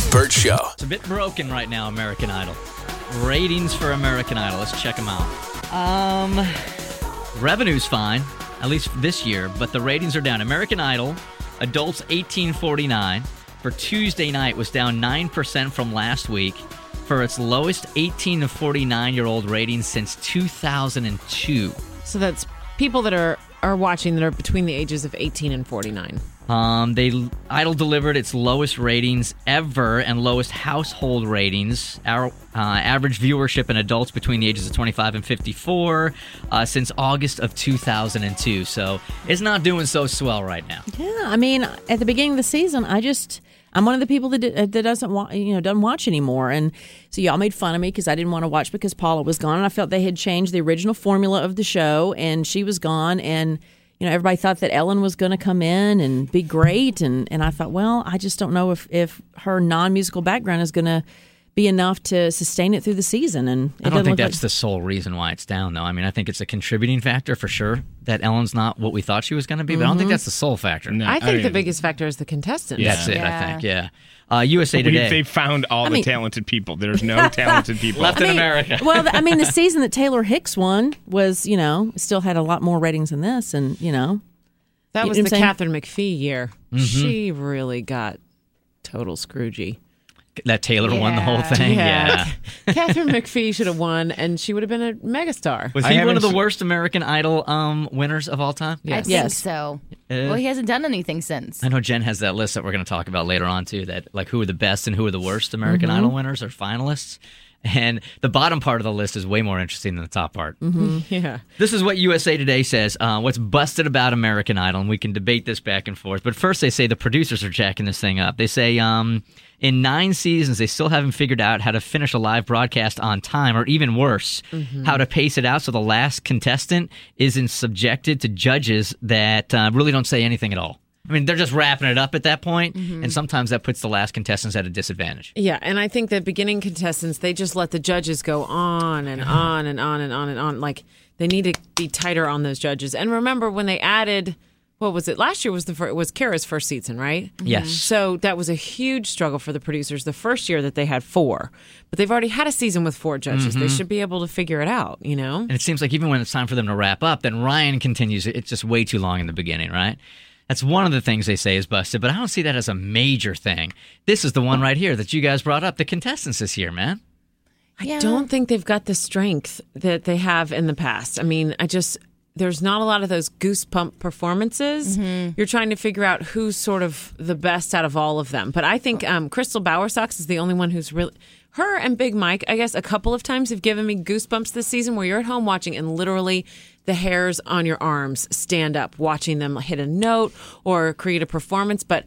Burt Show. It's a bit broken right now, American Idol. Ratings for American Idol. Let's check them out. Revenue's fine, at least this year, but the ratings are down. American Idol, adults 18-49, for Tuesday night was down 9% from last week for its lowest 18 to 49-year-old ratings since 2002. So that's people that are watching that are between the ages of 18 and 49. Idol delivered its lowest ratings ever and lowest household ratings. Our average viewership in adults between the ages of 25 and 54 since August of 2002. So it's not doing so swell right now. Yeah, I mean, at the beginning of the season, I'm one of the people that doesn't watch anymore, and so y'all made fun of me because I didn't want to watch because Paula was gone, and I felt they had changed the original formula of the show, and she was gone, and everybody thought that Ellen was going to come in and be great, and I thought, well, I just don't know if her non-musical background is going to be enough to sustain it through the season. And I don't think that's the sole reason why it's down, though. I mean, I think it's a contributing factor for sure that Ellen's not what we thought she was going to be, but I don't think that's the sole factor. No, I think the biggest factor is the contestants. Yeah. That's it, I think, yeah. USA Today. They found all the talented people. There's no talented people left in America. Well, I mean, the season that Taylor Hicks won was, still had a lot more ratings than this, and, That was the Catherine McPhee year. Mm-hmm. She really got total Scroogey. That Taylor won the whole thing? Yeah. Catherine McPhee should have won, and she would have been a megastar. Was he one of the worst American Idol winners of all time? Yes. I think so. Well, he hasn't done anything since. I know Jen has that list that we're going to talk about later on, too, that like who are the best and who are the worst American Idol winners or finalists. And the bottom part of the list is way more interesting than the top part. Mm-hmm. Yeah. This is what USA Today says. What's busted about American Idol, and we can debate this back and forth. But first they say the producers are jacking this thing up. They say in 9 seasons, they still haven't figured out how to finish a live broadcast on time, or even worse, how to pace it out so the last contestant isn't subjected to judges that really don't say anything at all. I mean, they're just wrapping it up at that point, and sometimes that puts the last contestants at a disadvantage. Yeah, and I think the beginning contestants, they just let the judges go on and on and on and on and on. Like, they need to be tighter on those judges. And remember, when they added, what was it? Last year was Kara's first season, right? Yes. So that was a huge struggle for the producers the first year that they had 4. But they've already had a season with 4 judges. They should be able to figure it out, And it seems like even when it's time for them to wrap up, then Ryan continues. It's just way too long in the beginning, right? That's one of the things they say is busted, but I don't see that as a major thing. This is the one right here that you guys brought up, the contestants this year, man. I don't think they've got the strength that they have in the past. I mean, there's not a lot of those goosebump performances. You're trying to figure out who's sort of the best out of all of them. But I think Crystal Bowersox is the only one who's really... Her and Big Mike, I guess, a couple of times have given me goosebumps this season where you're at home watching and literally the hairs on your arms stand up watching them hit a note or create a performance. But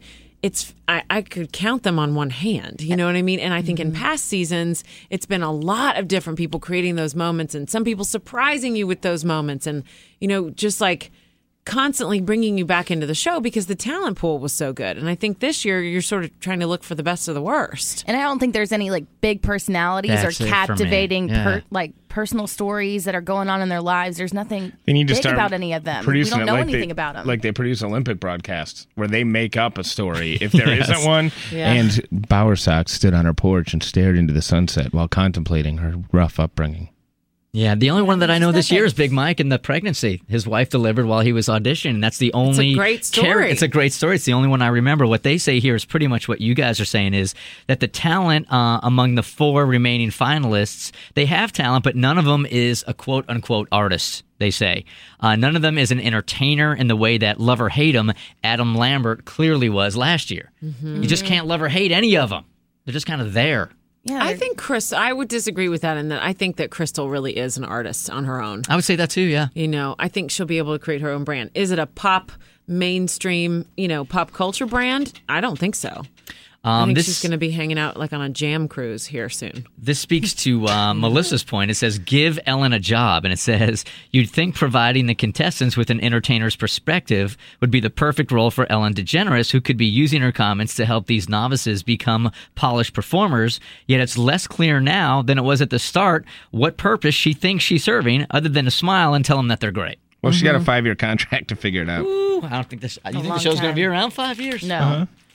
I could count them on one hand. You know what I mean? And I think in past seasons, it's been a lot of different people creating those moments and some people surprising you with those moments and, just like constantly bringing you back into the show because the talent pool was so good. And I think this year you're sort of trying to look for the best of the worst. And I don't think there's any like big personalities or captivating personal stories that are going on in their lives. There's nothing big about any of them. We don't know anything about them. Like they produce Olympic broadcasts where they make up a story if there isn't one. Yeah. And Bowersox stood on her porch and stared into the sunset while contemplating her rough upbringing. Yeah, the only one that I know this year is Big Mike and the pregnancy. His wife delivered while he was auditioning. That's the only... It's a great story. It's a great story. It's the only one I remember. What they say here is pretty much what you guys are saying is that the talent among the 4 remaining finalists, they have talent, but none of them is a quote-unquote artist, they say. None of them is an entertainer in the way that love or hate him, Adam Lambert clearly was last year. You just can't love or hate any of them. They're just kind of there. Yeah, I think I would disagree with that in that I think that Crystal really is an artist on her own. I would say that too, yeah. I think she'll be able to create her own brand. Is it a pop, mainstream, pop culture brand? I don't think so. I think she's going to be hanging out like on a jam cruise here soon. This speaks to Melissa's point. It says, give Ellen a job. And it says, you'd think providing the contestants with an entertainer's perspective would be the perfect role for Ellen DeGeneres, who could be using her comments to help these novices become polished performers. Yet it's less clear now than it was at the start what purpose she thinks she's serving other than to smile and tell them that they're great. Well, she got a 5-year contract to figure it out. Ooh, I don't think this... You think the show's going to be around 5 years? No.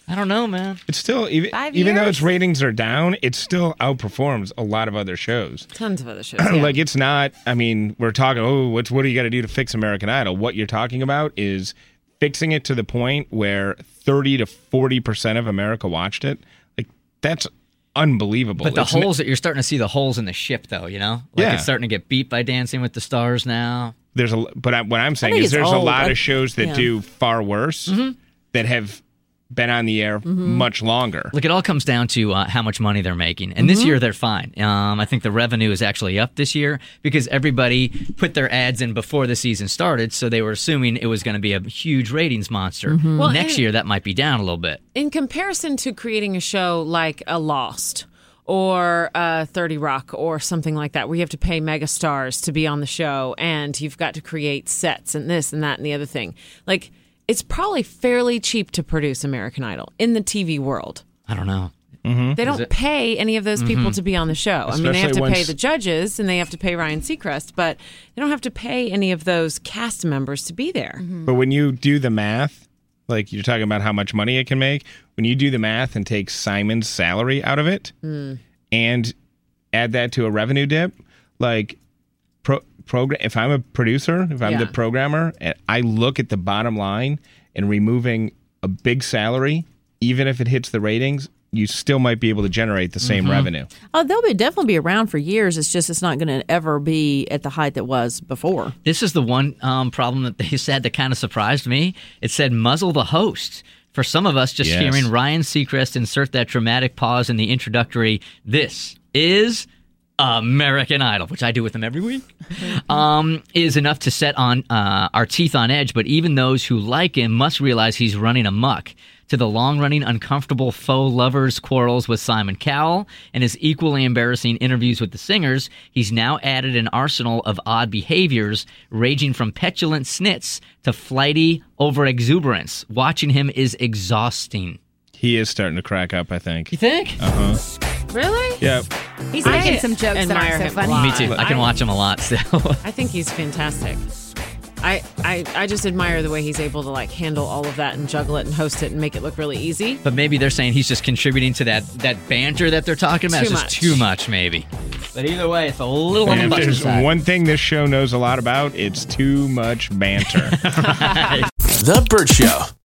I don't know, man. It's still, even though its ratings are down, it still outperforms a lot of other shows. Tons of other shows. Yeah. Like, it's not, I mean, we're talking, what do you got to do to fix American Idol? What you're talking about is fixing it to the point where 30 to 40% of America watched it. Like, that's unbelievable. But you're starting to see the holes in the ship, though, you know? Like, it's starting to get beat by Dancing with the Stars now. But what I'm saying is there's a lot of shows that do far worse that have been on the air much longer. Look, it all comes down to how much money they're making. And this year, they're fine. I think the revenue is actually up this year because everybody put their ads in before the season started, so they were assuming it was going to be a huge ratings monster. Well, next year, that might be down a little bit. In comparison to creating a show like a Lost or 30 Rock or something like that, where you have to pay mega stars to be on the show and you've got to create sets and this and that and the other thing. Like, it's probably fairly cheap to produce American Idol in the TV world. I don't know. They don't pay any of those people to be on the show. Especially they have to pay the judges and they have to pay Ryan Seacrest, but they don't have to pay any of those cast members to be there. But when you do the math, like you're talking about how much money it can make, when you do the math and take Simon's salary out of it and add that to a revenue dip, like if I'm a producer, if I'm the programmer, and I look at the bottom line and removing a big salary, even if it hits the ratings, you still might be able to generate the same revenue. Oh, they'll definitely be around for years. It's just it's not going to ever be at the height that was before. This is the one problem that they said that kind of surprised me. It said muzzle the host. For some of us, just hearing Ryan Seacrest insert that dramatic pause in the introductory, this is American Idol, which I do with them every week, is enough to set on our teeth on edge. But even those who like him must realize he's running amok. To the long-running, uncomfortable faux lovers' quarrels with Simon Cowell and his equally embarrassing interviews with the singers, he's now added an arsenal of odd behaviors, ranging from petulant snits to flighty overexuberance. Watching him is exhausting. He is starting to crack up, I think. You think? Really? Yeah. He's making some jokes that are so funny. Me too. I can watch him a lot still. I think he's fantastic. I just admire the way he's able to like handle all of that and juggle it and host it and make it look really easy. But maybe they're saying he's just contributing to that banter that they're talking about. It's just too much, maybe. But either way, it's a little on the much side. There's one thing this show knows a lot about, it's too much banter. The Burt Show.